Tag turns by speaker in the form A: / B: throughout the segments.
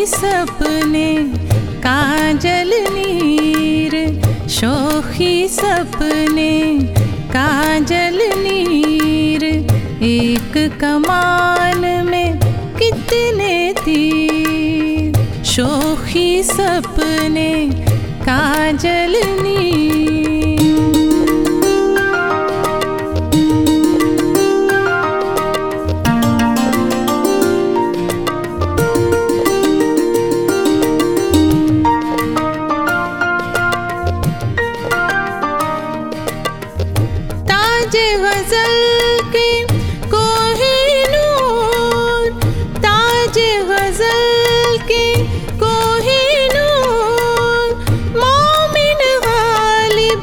A: सपने काजल नीर, शोखी सपने काजल नीर, एक कमान में कितने तीर, शोखी सपने काजल नीर। ताजे गजल के कोहिनूर, ताजे गजल के कोहिनूर, मोमिन गालिब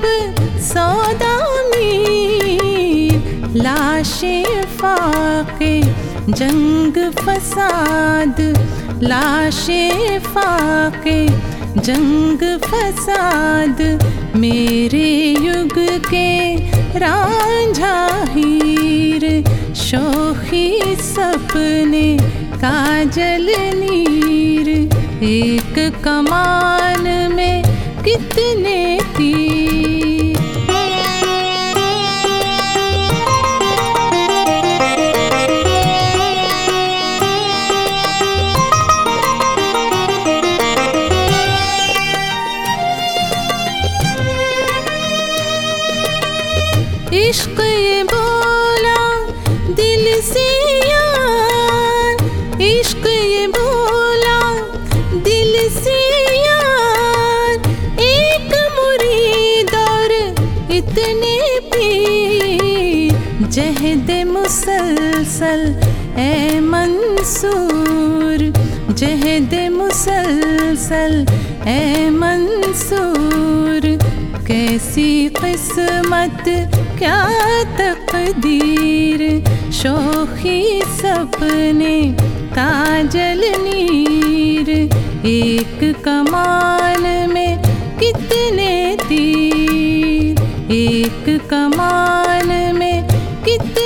A: सौदामीर, लाशे फाके जंग फसाद, लाशे फाके जंग फसाद, मेरे युग के रांझा हीर, शोखी सपने काजल नीर, एक कमान में कितने तीर। इश्क ये बोला दिल से यार, इश्क ये बोला दिल से यार, एक मुरीद और इतने पीर, जहद मुसलसल ए मंसूर, जहद मुसलसल ए मंसूर, कैसी किस्मत क्या तकदीर, शोखी सपने काजल नीर, एक कमान में कितने तीर, एक कमान में कितने